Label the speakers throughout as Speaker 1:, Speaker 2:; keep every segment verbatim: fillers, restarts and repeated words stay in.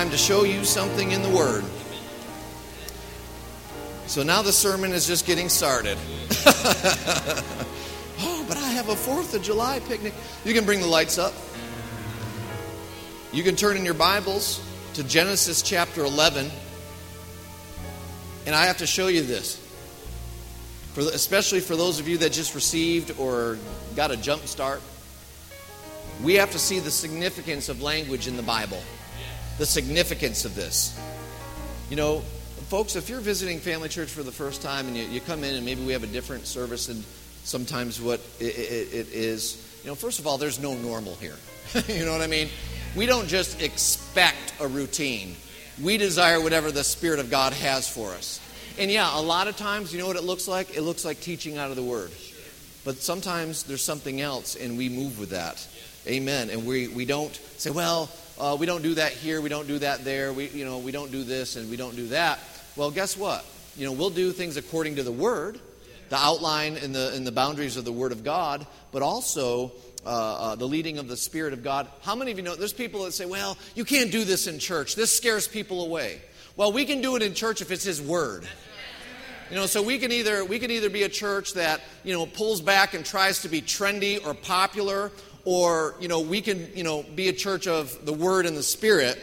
Speaker 1: Time to show you something in the Word. So now the sermon is just getting started. Oh, but I have a fourth of July picnic. You can bring the lights up. You can turn in your Bibles to Genesis chapter eleven. And I have to show you this. For, especially for those of you that just received or got a jump start. We have to see the significance of language in the Bible. The significance of this. You know, folks, if you're visiting Family Church for the first time and you, you come in and maybe we have a different service than sometimes what it, it, it is, you know, first of all, there's no normal here. You know what I mean? We don't just expect a routine. We desire whatever the Spirit of God has for us. And yeah, a lot of times, you know what it looks like? It looks like teaching out of the Word. But sometimes there's something else and we move with that. Amen. And we, we don't say, well, uh, we don't do that here, we don't do that there, we you know, we don't do this and we don't do that. Well, guess what? You know, we'll do things according to the Word, the outline and the and the boundaries of the Word of God, but also uh, uh, the leading of the Spirit of God. How many of you know, there's people that say, well, you can't do this in church. This scares people away. Well, we can do it in church if it's His Word. You know, so we can either we can either be a church that, you know, pulls back and tries to be trendy or popular, or, you know, we can, you know, be a church of the Word and the Spirit.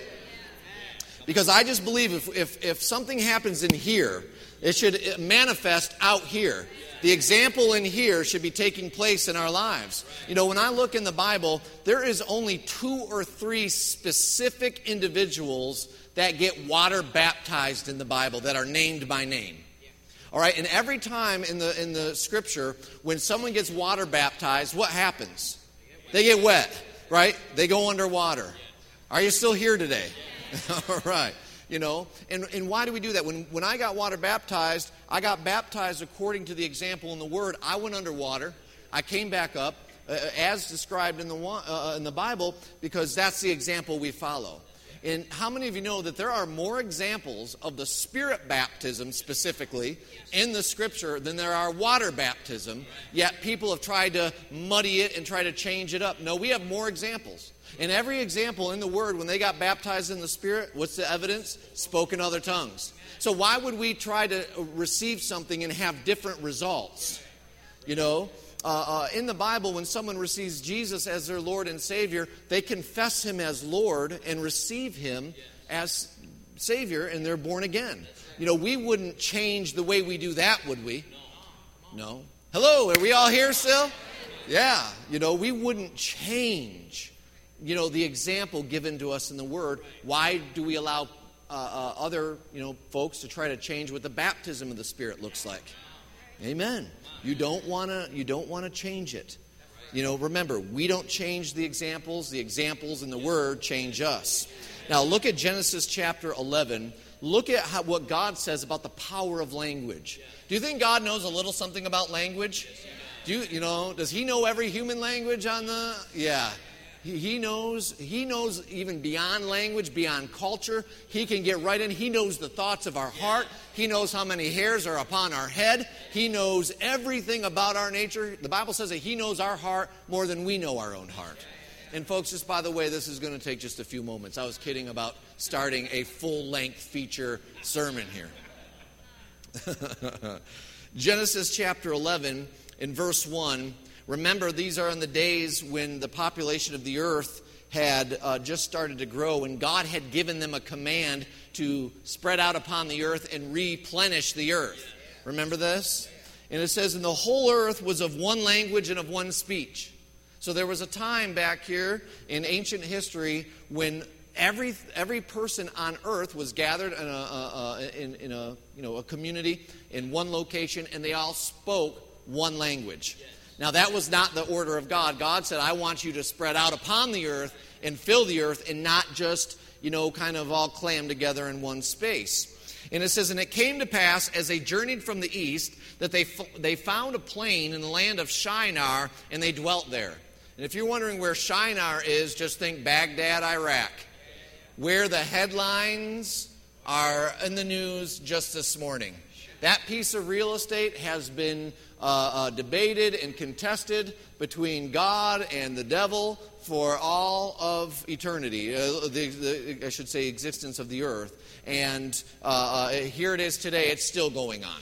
Speaker 1: Because I just believe if, if, if something happens in here, it should manifest out here. The example in here should be taking place in our lives. You know, when I look in the Bible, there is only two or three specific individuals that get water baptized in the Bible that are named by name. All right, and every time in the in the Scripture, when someone gets water baptized, what happens? They get wet, right? They go underwater. Are you still here today? All right. You know, and, and why do we do that? When when I got water baptized, I got baptized according to the example in the Word. I went underwater. I came back up, uh, as described in the uh, in the Bible, because that's the example we follow. And how many of you know that there are more examples of the Spirit baptism specifically in the Scripture than there are water baptism, yet people have tried to muddy it and try to change it up? No, we have more examples. And every example in the Word, when they got baptized in the Spirit, what's the evidence? Spoke in other tongues. So why would we try to receive something and have different results? You know? Uh, uh, in the Bible, when someone receives Jesus as their Lord and Savior, they confess Him as Lord and receive Him as Savior, and they're born again. You know, we wouldn't change the way we do that, would we? No. Hello, are we all here still? Yeah. You know, we wouldn't change, you know, the example given to us in the Word. Why do we allow uh, uh, other, you know, folks to try to change what the baptism of the Spirit looks like? Amen. You don't want to you don't want to change it. You know, remember, we don't change the examples. The examples in the Word change us. Now, look at Genesis chapter eleven. Look at how, what God says about the power of language. Do you think God knows a little something about language? Do you, you know, does He know every human language on the... Yeah. He knows, he knows even beyond language, beyond culture. He can get right in. He knows the thoughts of our heart. He knows how many hairs are upon our head. He knows everything about our nature. The Bible says that He knows our heart more than we know our own heart. And folks, just by the way, this is going to take just a few moments. I was kidding about starting a full-length feature sermon here. Genesis chapter eleven in verse one. Remember, these are in the days when the population of the earth had uh, just started to grow, and God had given them a command to spread out upon the earth and replenish the earth. Remember this? And it says, and the whole earth was of one language and of one speech. So there was a time back here in ancient history when every every person on earth was gathered in a, uh, in, in a you know a community in one location, and they all spoke one language. Now, that was not the order of God. God said, I want you to spread out upon the earth and fill the earth and not just, you know, kind of all clam together in one space. And it says, and it came to pass as they journeyed from the east that they they found a plain in the land of Shinar, and they dwelt there. And if you're wondering where Shinar is, just think Baghdad, Iraq, where the headlines are in the news just this morning. That piece of real estate has been uh, uh, debated and contested between God and the devil for all of eternity, uh, the, the, I should say existence of the earth. And uh, uh, here it is today, it's still going on.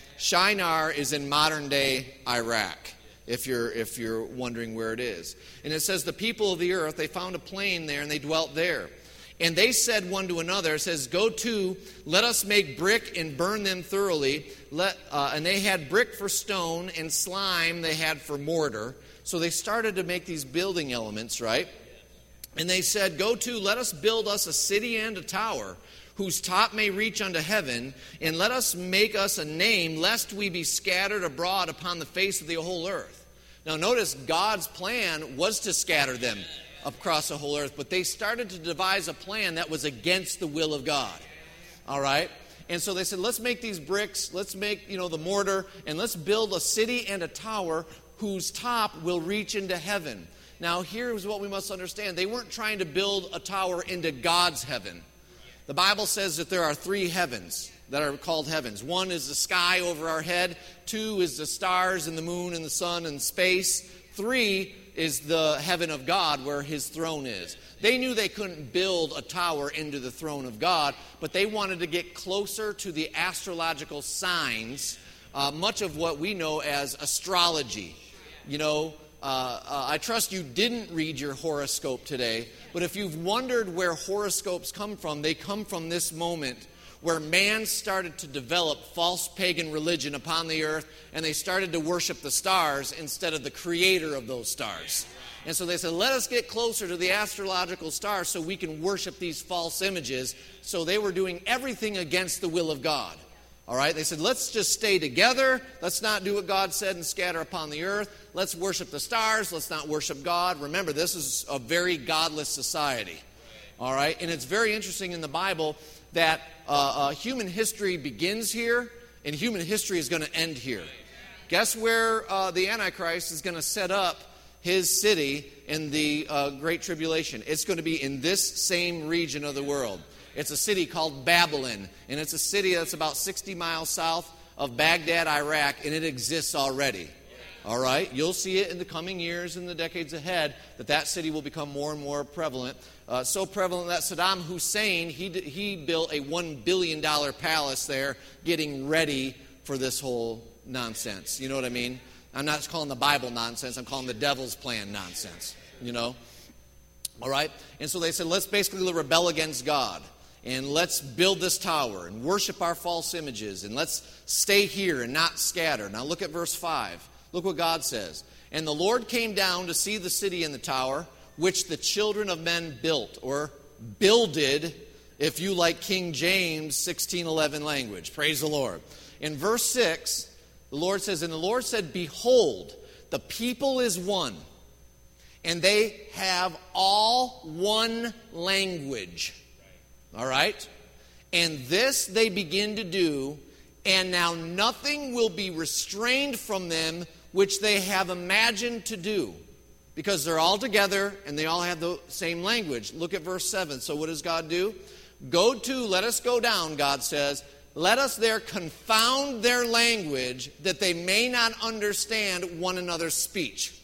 Speaker 1: Shinar is in modern-day Iraq, if you're, if you're wondering where it is. And it says, the people of the earth, they found a plain there, and they dwelt there. And they said one to another, it says, go to, let us make brick and burn them thoroughly. Let, uh, and they had brick for stone, and slime they had for mortar. So they started to make these building elements, right? And they said, go to, let us build us a city and a tower, whose top may reach unto heaven, and let us make us a name, lest we be scattered abroad upon the face of the whole earth. Now notice, God's plan was to scatter them across the whole earth, but they started to devise a plan that was against the will of God. All right? And so they said, let's make these bricks, let's make, you know, the mortar, and let's build a city and a tower whose top will reach into heaven. Now, here's what we must understand. They weren't trying to build a tower into God's heaven. The Bible says that there are three heavens that are called heavens. One is the sky over our head. Two is the stars and the moon and the sun and space. Three is the heaven of God where his throne is. They knew they couldn't build a tower into the throne of God, but they wanted to get closer to the astrological signs, uh, much of what we know as astrology. You know, uh, uh, I trust you didn't read your horoscope today, but if you've wondered where horoscopes come from, they come from this moment where man started to develop false pagan religion upon the earth, and they started to worship the stars instead of the creator of those stars. And so they said, let us get closer to the astrological stars so we can worship these false images. So they were doing everything against the will of God. All right? They said, let's just stay together. Let's not do what God said and scatter upon the earth. Let's worship the stars. Let's not worship God. Remember, this is a very godless society. All right? And it's very interesting in the Bible that uh, uh, human history begins here, and human history is going to end here. Guess where uh, the Antichrist is going to set up his city in the uh, Great Tribulation? It's going to be in this same region of the world. It's a city called Babylon, and it's a city that's about sixty miles south of Baghdad, Iraq, and it exists already. All right? You'll see it in the coming years and the decades ahead that that city will become more and more prevalent. Uh, so prevalent that Saddam Hussein, he, he built a one billion dollars palace there getting ready for this whole nonsense. You know what I mean? I'm not calling the Bible nonsense. I'm calling the devil's plan nonsense. You know? All right? And so they said, let's basically rebel against God. And let's build this tower and worship our false images. And let's stay here and not scatter. Now look at verse five. Look what God says. And the Lord came down to see the city and the tower, which the children of men built, or builded, if you like King James sixteen eleven language. Praise the Lord. In verse six, the Lord says, and the Lord said, behold, the people is one, and they have all one language. All right? And this they begin to do, and now nothing will be restrained from them which they have imagined to do. Because they're all together and they all have the same language. Look at verse seven. So what does God do? Go to, let us go down, God says. Let us there confound their language that they may not understand one another's speech.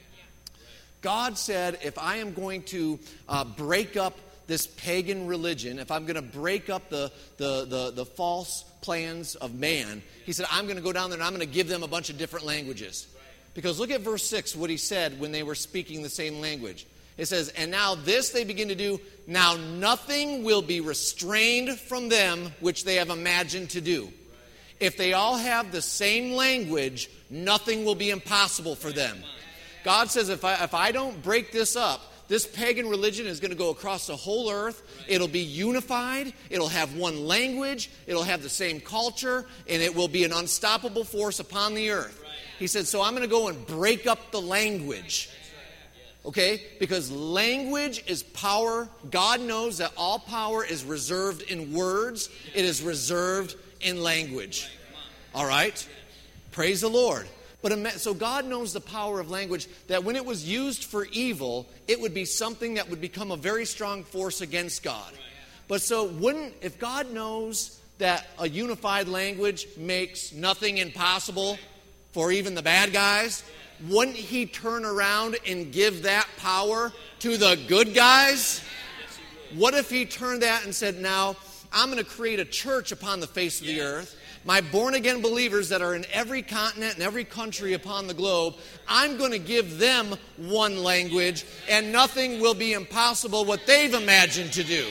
Speaker 1: God said, if I am going to uh, break up this pagan religion, if I'm going to break up the, the, the, the false plans of man, he said, I'm going to go down there and I'm going to give them a bunch of different languages. Because look at verse six, what he said when they were speaking the same language. It says, and now this they begin to do, now nothing will be restrained from them which they have imagined to do. If they all have the same language, nothing will be impossible for them. God says, if I, if I don't break this up, this pagan religion is going to go across the whole earth. It'll be unified. It'll have one language. It'll have the same culture. And it will be an unstoppable force upon the earth. He said, so I'm going to go and break up the language. Okay? Because language is power. God knows that all power is reserved in words. It is reserved in language. All right? Praise the Lord. But so God knows the power of language, that when it was used for evil, it would be something that would become a very strong force against God. But so wouldn't, if God knows that a unified language makes nothing impossible for even the bad guys, wouldn't he turn around and give that power to the good guys? What if he turned that and said, now, I'm going to create a church upon the face of the earth. My born-again believers that are in every continent and every country upon the globe, I'm going to give them one language, and nothing will be impossible what they've imagined to do.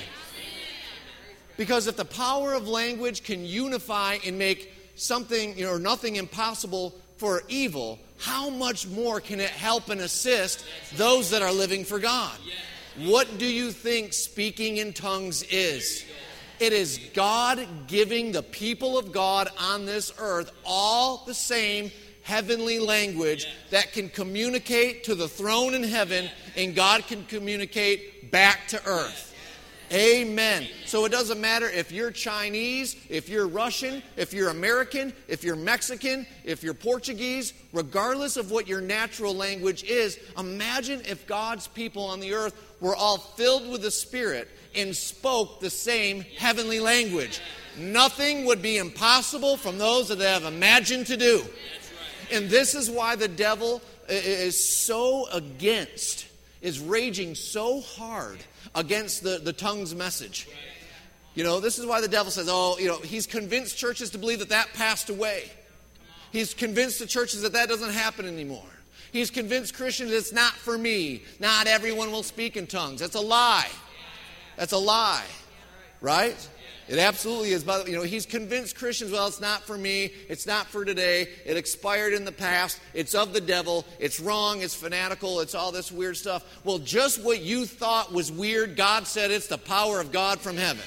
Speaker 1: Because if the power of language can unify and make something, you know, or nothing impossible for evil, how much more can it help and assist those that are living for God? What do you think speaking in tongues is? It is God giving the people of God on this earth all the same heavenly language that can communicate to the throne in heaven, and God can communicate back to earth. Amen. So it doesn't matter if you're Chinese, if you're Russian, if you're American, if you're Mexican, if you're Portuguese, regardless of what your natural language is, imagine if God's people on the earth were all filled with the Spirit and spoke the same heavenly language. Nothing would be impossible from those that have imagined to do. And this is why the devil is so against, is raging so hard against the, the tongues message. You know, this is why the devil says, oh, you know, he's convinced churches to believe that that passed away. He's convinced the churches that that doesn't happen anymore. He's convinced Christians it's not for me. Not everyone will speak in tongues. That's a lie. That's a lie. Right? It absolutely is. But, you know, he's convinced Christians, well, it's not for me. It's not for today. It expired in the past. It's of the devil. It's wrong. It's fanatical. It's all this weird stuff. Well, just what you thought was weird, God said it's the power of God from heaven.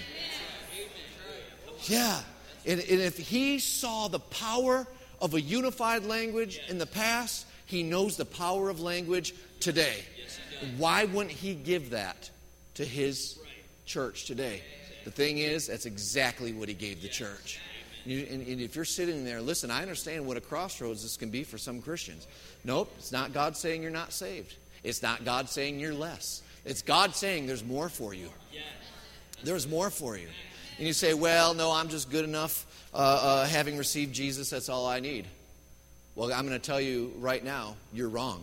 Speaker 1: Yeah. And, and if he saw the power of a unified language in the past, he knows the power of language today. Why wouldn't he give that to his church today? The thing is, that's exactly what he gave the church. You, and, and if you're sitting there, listen, I understand what a crossroads this can be for some Christians. Nope, it's not God saying you're not saved. It's not God saying you're less. It's God saying there's more for you. There's more for you. And you say, well, no, I'm just good enough uh, uh, having received Jesus. That's all I need. Well, I'm going to tell you right now, you're wrong.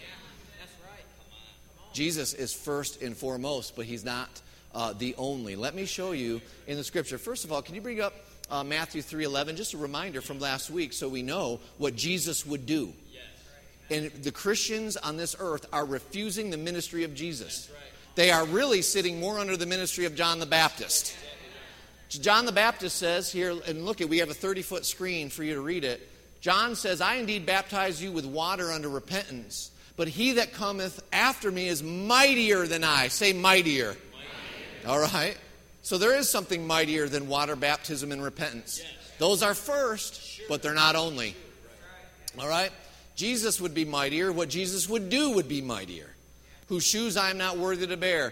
Speaker 1: Jesus is first and foremost, but he's not Uh, the only. Let me show you in the scripture. First of all, can you bring up uh, Matthew three eleven? Just a reminder from last week so we know what Jesus would do. And the Christians on this earth are refusing the ministry of Jesus. They are really sitting more under the ministry of John the Baptist. John the Baptist says here, and look at, we have a thirty-foot screen for you to read it. John says, I indeed baptize you with water unto repentance, but he that cometh after me is mightier than I. Say mightier. All right? So there is something mightier than water baptism and repentance. Those are first, but they're not only. All right? Jesus would be mightier. What Jesus would do would be mightier. Whose shoes I am not worthy to bear.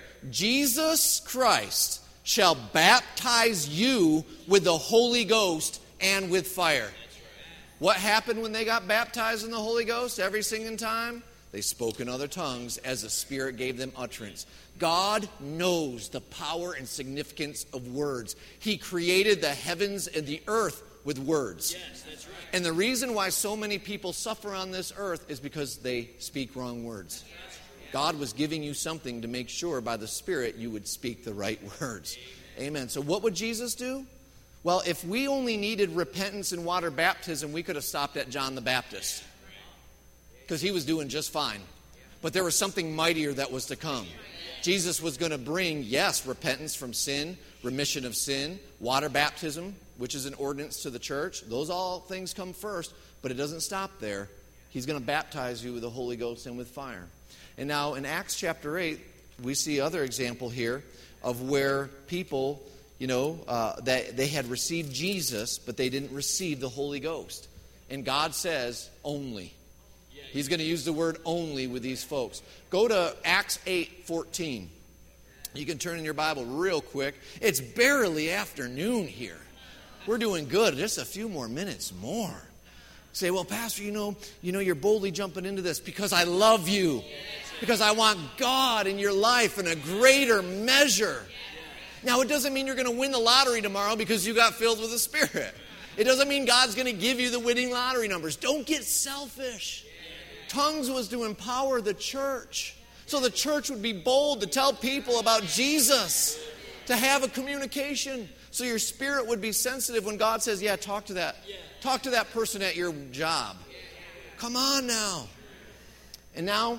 Speaker 1: Jesus Christ shall baptize you with the Holy Ghost and with fire. What happened when they got baptized in the Holy Ghost every single time? They spoke in other tongues as the Spirit gave them utterance. God knows the power and significance of words. He created the heavens and the earth with words. Yes, that's right. And the reason why so many people suffer on this earth is because they speak wrong words. God was giving you something to make sure by the Spirit you would speak the right words. Amen. So what would Jesus do? Well, if we only needed repentance and water baptism, we could have stopped at John the Baptist. Because he was doing just fine. But there was something mightier that was to come. Jesus was going to bring, yes, repentance from sin, remission of sin, water baptism, which is an ordinance to the church. Those all things come first, but it doesn't stop there. He's going to baptize you with the Holy Ghost and with fire. And now in Acts chapter eight, we see other example here of where people, you know, uh, that they had received Jesus, but they didn't receive the Holy Ghost. And God says, only. He's going to use the word only with these folks. Go to Acts eight fourteen. You can turn in your Bible real quick. It's barely afternoon here. We're doing good. Just a few more minutes more. Say, well, Pastor, you know, you know, you're boldly jumping into this because I love you. Because I want God in your life in a greater measure. Now, it doesn't mean you're going to win the lottery tomorrow because you got filled with the Spirit. It doesn't mean God's going to give you the winning lottery numbers. Don't get selfish. Tongues was to empower the church. So the church would be bold to tell people about Jesus, to have a communication. So your spirit would be sensitive when God says, yeah, talk to that. Talk to that person at your job. Come on now. And now,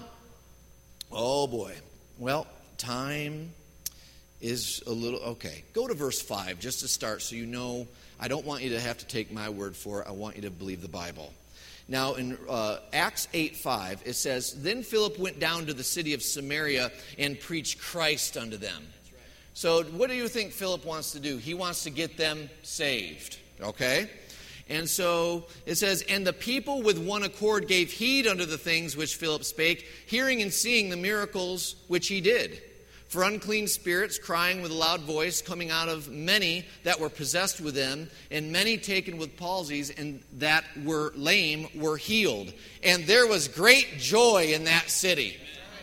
Speaker 1: oh boy. Well, time is a little, okay. Go to verse five just to start so you know. I don't want you to have to take my word for it. I want you to believe the Bible. Now, in uh, Acts eight five, it says, Then Philip went down to the city of Samaria and preached Christ unto them. Right. So what do you think Philip wants to do? He wants to get them saved, okay? And so it says, And the people with one accord gave heed unto the things which Philip spake, hearing and seeing the miracles which he did. For unclean spirits, crying with a loud voice, coming out of many that were possessed with them, and many taken with palsies, and that were lame were healed. And there was great joy in that city.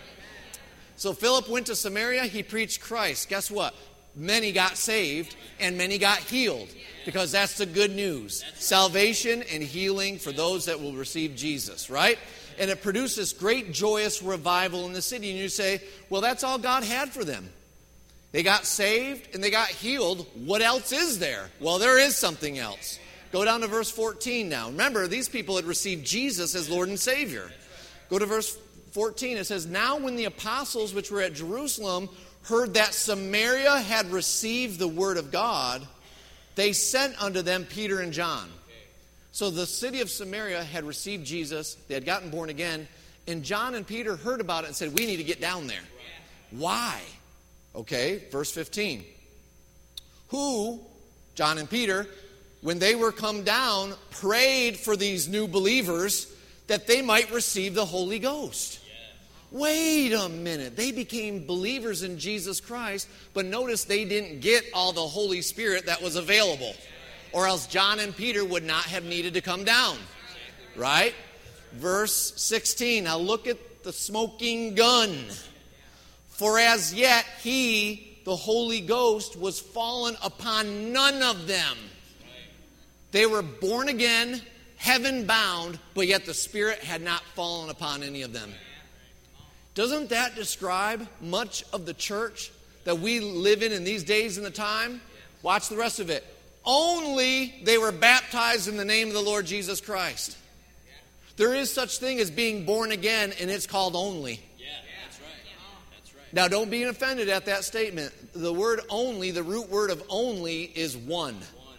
Speaker 1: So Philip went to Samaria, he preached Christ. Guess what? Many got saved, and many got healed. Because that's the good news. Salvation and healing for those that will receive Jesus, right? And it produces great joyous revival in the city. And you say, well, that's all God had for them. They got saved and they got healed. What else is there? Well, there is something else. Go down to verse fourteen now. Remember, these people had received Jesus as Lord and Savior. Go to verse fourteen. It says, Now when the apostles which were at Jerusalem heard that Samaria had received the word of God, they sent unto them Peter and John. So the city of Samaria had received Jesus. They had gotten born again. And John and Peter heard about it and said, we need to get down there. Why? Okay, verse fifteen. Who, John and Peter, when they were come down, prayed for these new believers that they might receive the Holy Ghost. Wait a minute. They became believers in Jesus Christ, but notice they didn't get all the Holy Spirit that was available. Or else John and Peter would not have needed to come down. Right? Verse sixteen. Now look at the smoking gun. For as yet he, the Holy Ghost, was fallen upon none of them. They were born again, heaven bound, but yet the Spirit had not fallen upon any of them. Doesn't that describe much of the church that we live in in these days and the time? Watch the rest of it. Only they were baptized in the name of the Lord Jesus Christ. There is such thing as being born again, and it's called only.
Speaker 2: Yeah, that's right. That's right.
Speaker 1: Now, don't be offended at that statement. The word only, the root word of only, is one.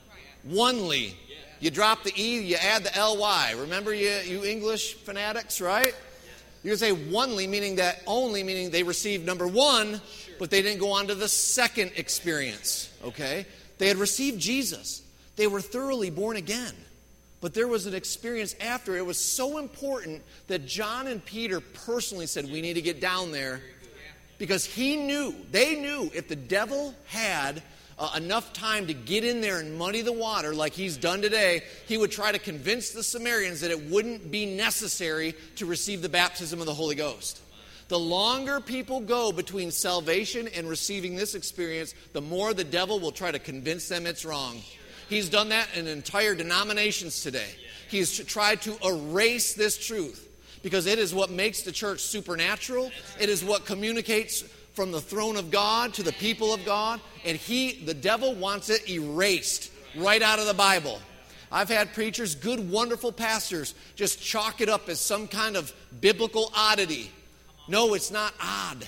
Speaker 1: One. Onely. Yeah. You drop the E, you add the L Y. Remember you, you English fanatics, right? You can say onely, meaning that only, meaning they received number one, but they didn't go on to the second experience. Okay? They had received Jesus. They were thoroughly born again. But there was an experience after. It was so important that John and Peter personally said, we need to get down there. Because he knew, they knew, if the devil had uh, enough time to get in there and muddy the water like he's done today, he would try to convince the Samaritans that it wouldn't be necessary to receive the baptism of the Holy Ghost. The longer people go between salvation and receiving this experience, the more the devil will try to convince them it's wrong. He's done that in entire denominations today. He's tried to erase this truth because it is what makes the church supernatural. It is what communicates from the throne of God to the people of God. And he, the devil, wants it erased right out of the Bible. I've had preachers, good, wonderful pastors, just chalk it up as some kind of biblical oddity. No, it's not odd.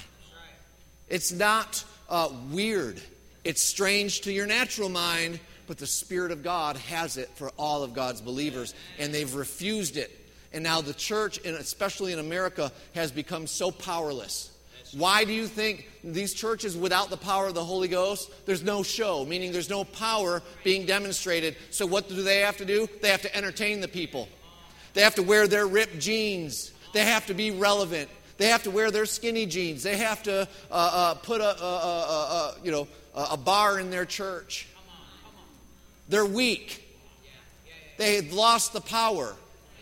Speaker 1: It's not uh, weird. It's strange to your natural mind, but the Spirit of God has it for all of God's believers, and they've refused it. And now the church, and especially in America, has become so powerless. Why do you think these churches without the power of the Holy Ghost, there's no show, meaning there's no power being demonstrated. So what do they have to do? They have to entertain the people. They have to wear their ripped jeans. They have to be relevant. They have to wear their skinny jeans. They have to uh, uh, put a, a, a, a you know a bar in their church. They're weak. They've lost the power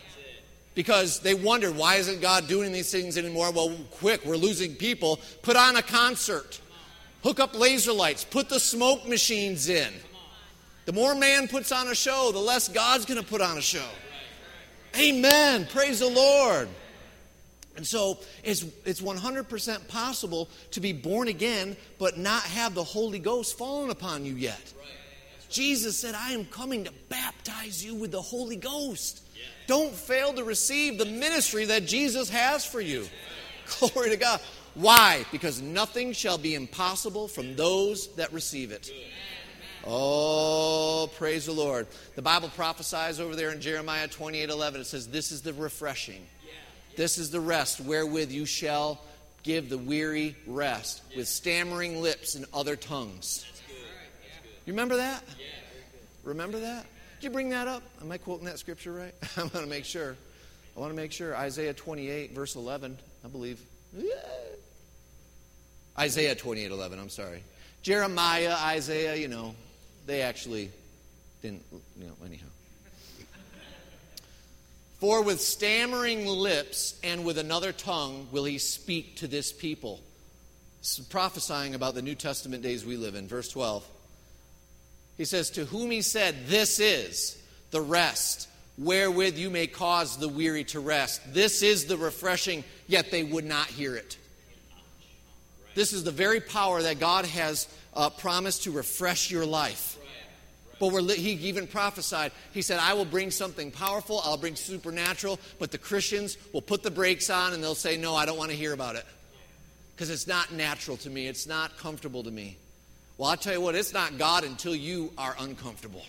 Speaker 1: because they wondered, why isn't God doing these things anymore? Well, quick, we're losing people. Put on a concert. Hook up laser lights. Put the smoke machines in. The more man puts on a show, the less God's going to put on a show. Amen. Praise the Lord. And so it's it's one hundred percent possible to be born again, but not have the Holy Ghost fallen upon you yet. Right. Right. Jesus said, I am coming to baptize you with the Holy Ghost. Yeah. Don't fail to receive the ministry that Jesus has for you. Right. Glory to God. Why? Because nothing shall be impossible from those that receive it. Good. Oh, praise the Lord. The Bible prophesies over there in Jeremiah twenty-eight eleven. It says, this is the refreshing. This is the rest wherewith you shall give the weary rest, with stammering lips and other tongues. You remember that? Remember that? Did you bring that up? Am I quoting that scripture right? I want to make sure. I want to make sure. Isaiah twenty-eight, verse eleven, I believe. Isaiah twenty-eight eleven, I'm sorry. Jeremiah, Isaiah, you know, they actually didn't, you know, anyhow. For with stammering lips and with another tongue will he speak to this people. This is prophesying about the New Testament days we live in. Verse twelve. He says, to whom he said, this is the rest, wherewith you may cause the weary to rest. This is the refreshing, yet they would not hear it. This is the very power that God has uh, promised to refresh your life. But we're, he even prophesied, he said, I will bring something powerful, I'll bring supernatural, but the Christians will put the brakes on and they'll say, no, I don't want to hear about it. Because it's not natural to me, it's not comfortable to me. Well, I'll tell you what, it's not God until you are uncomfortable.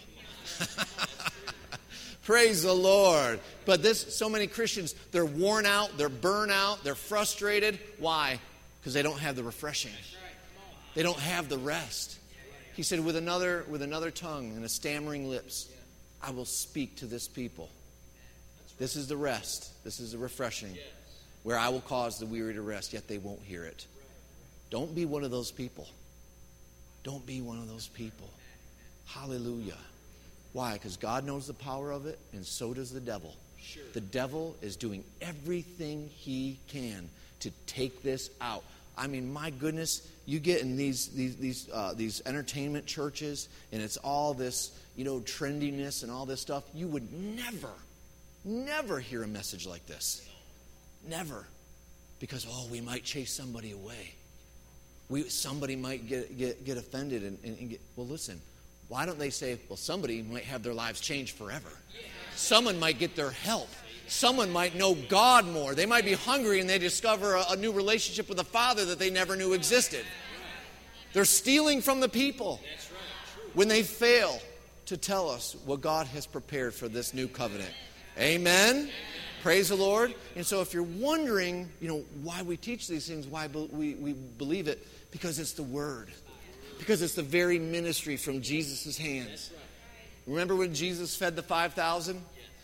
Speaker 1: Praise the Lord. But this, so many Christians, they're worn out, they're burnt out, they're frustrated. Why? Because they don't have the refreshing. They don't have the rest. He said, with another with another tongue and a stammering lips, I will speak to this people. This is the rest. This is the refreshing, where I will cause the weary to rest, yet they won't hear it. Don't be one of those people. Don't be one of those people. Hallelujah. Why? Because God knows the power of it, and so does the devil. The devil is doing everything he can to take this out. I mean, my goodness, you get in these these these uh, these entertainment churches, and it's all this, you know, trendiness and all this stuff. You would never, never hear a message like this. Never. Because, oh, we might chase somebody away. We Somebody might get get, get offended. And, and, and get, well, listen, why don't they say, well, somebody might have their lives changed forever. Someone might get their help. Someone might know God more. They might be hungry and they discover a, a new relationship with the Father that they never knew existed. They're stealing from the people when they fail to tell us what God has prepared for this new covenant. Amen? Praise the Lord. And so if you're wondering, you know, why we teach these things, why we, we believe it, because it's the Word. Because it's the very ministry from Jesus' hands. Remember when Jesus fed the five thousand?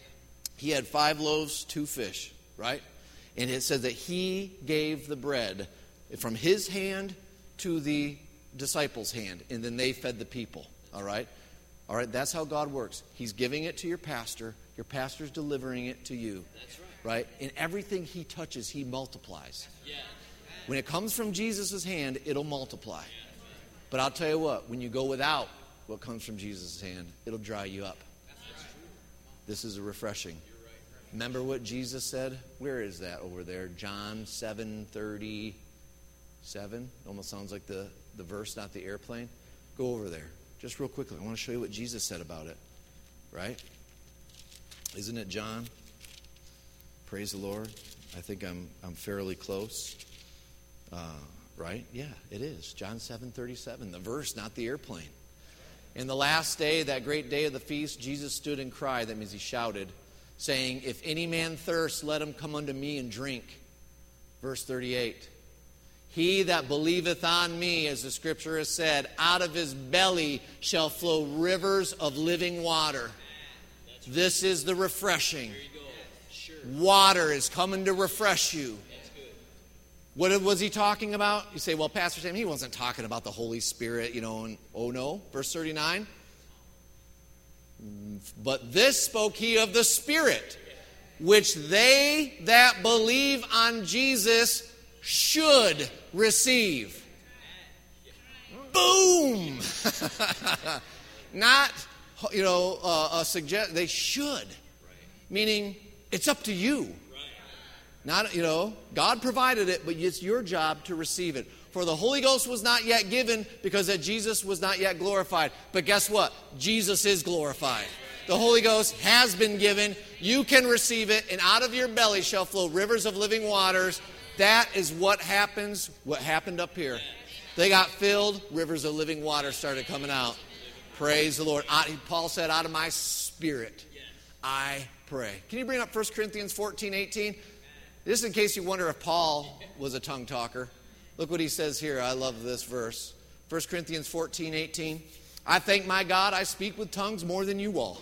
Speaker 1: He had five loaves, two fish, right? And it says that he gave the bread from his hand to the disciples' hand, and then they fed the people, all right? All right, that's how God works. He's giving it to your pastor. Your pastor's delivering it to you, that's right. Right? And everything he touches, he multiplies. Yeah. When it comes from Jesus' hand, it'll multiply. But I'll tell you what, when you go without what comes from Jesus' hand, it'll dry you up. This is a refreshing. Remember what Jesus said? Where is that over there? John seven thirty-seven. Almost sounds like the, the verse, not the airplane. Go over there. Just real quickly. I want to show you what Jesus said about it. Right? Isn't it John? Praise the Lord. I think I'm I'm fairly close. Uh, right? Yeah, it is. John seven thirty-seven. The verse, not the airplane. In the last day, that great day of the feast, Jesus stood and cried. That means he shouted, saying, if any man thirst, let him come unto me and drink. Verse thirty-eight. He that believeth on me, as the scripture has said, out of his belly shall flow rivers of living water. This is the refreshing. Water is coming to refresh you. What was he talking about? You say, well, Pastor Sam, he wasn't talking about the Holy Spirit, you know, and oh no. Verse thirty-nine. But this spoke he of the Spirit, which they that believe on Jesus should receive. Boom! Not, you know, uh, a suggest. They should. Meaning, it's up to you. Not, you know, God provided it, but it's your job to receive it. For the Holy Ghost was not yet given because that Jesus was not yet glorified. But guess what? Jesus is glorified. The Holy Ghost has been given. You can receive it, and out of your belly shall flow rivers of living waters. That is what happens, what happened up here. They got filled, rivers of living water started coming out. Praise the Lord. Paul said, out of my spirit, I pray. Can you bring up First Corinthians fourteen eighteen? This is in case you wonder if Paul was a tongue talker. Look what he says here. I love this verse. First Corinthians fourteen eighteen. I thank my God I speak with tongues more than you all.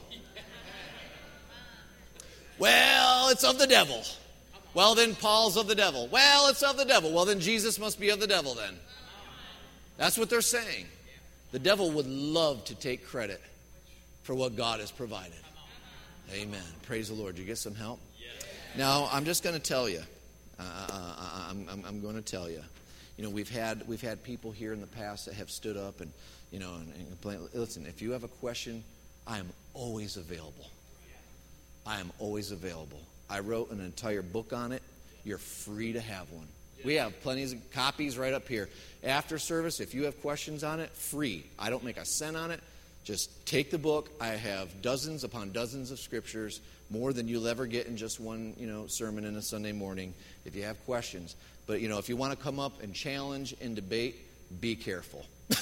Speaker 1: Well, it's of the devil. Well, then Paul's of the devil. Well, it's of the devil. Well, then Jesus must be of the devil then. That's what they're saying. The devil would love to take credit for what God has provided. Amen. Praise the Lord. Did you get some help? Now, I'm just going to tell you. Uh, I'm, I'm, I'm going to tell you. You know, we've had we've had people here in the past that have stood up and, you know, and, and complain. Listen, if you have a question, I am always available. I am always available. I wrote an entire book on it. You're free to have one. We have plenty of copies right up here. After service, if you have questions on it, free. I don't make a cent on it. Just take the book. I have dozens upon dozens of scriptures, more than you'll ever get in just one, you know, sermon in a Sunday morning. If you have questions, but you know, if you want to come up and challenge and debate, be careful,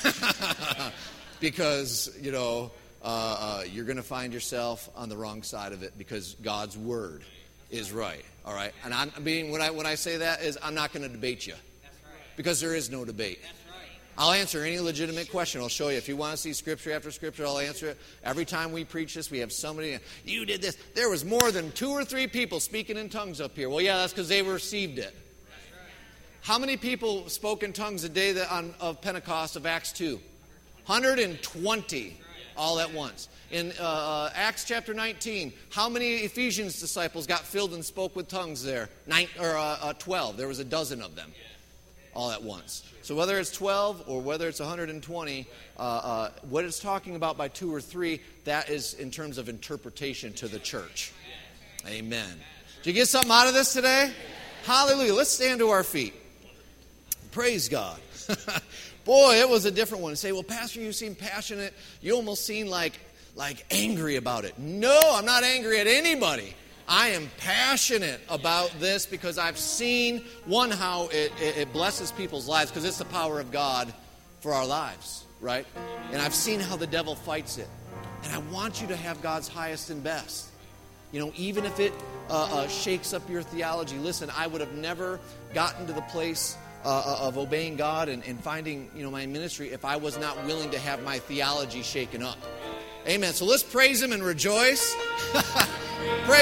Speaker 1: because you know uh, uh, you're going to find yourself on the wrong side of it, because God's word is right. All right, and I'm, I mean, when I when I say that is, I'm not going to debate you, because there is no debate. I'll answer any legitimate question. I'll show you. If you want to see scripture after scripture, I'll answer it. Every time we preach this, we have somebody, you did this. There was more than two or three people speaking in tongues up here. Well, yeah, that's because they received it. How many people spoke in tongues the day that on, of Pentecost of Acts two? one hundred twenty all at once. In uh, Acts chapter nineteen, how many Ephesians disciples got filled and spoke with tongues there? Nine, or uh, uh, twelve. There was a dozen of them all at once. So whether it's twelve or whether it's one hundred twenty, uh, uh, what it's talking about by two or three, that is in terms of interpretation to the church. Amen. Did you get something out of this today? Hallelujah. Let's stand to our feet. Praise God. Boy, it was a different one. Say, well, Pastor, you seem passionate. You almost seem like, like angry about it. No, I'm not angry at anybody. I am passionate about this because I've seen, one, how it, it, it blesses people's lives, because it's the power of God for our lives, right? And I've seen how the devil fights it. And I want you to have God's highest and best. You know, even if it uh, uh, shakes up your theology. Listen, I would have never gotten to the place uh, of obeying God and, and finding, you know, my ministry if I was not willing to have my theology shaken up. Amen. So let's praise Him and rejoice. Praise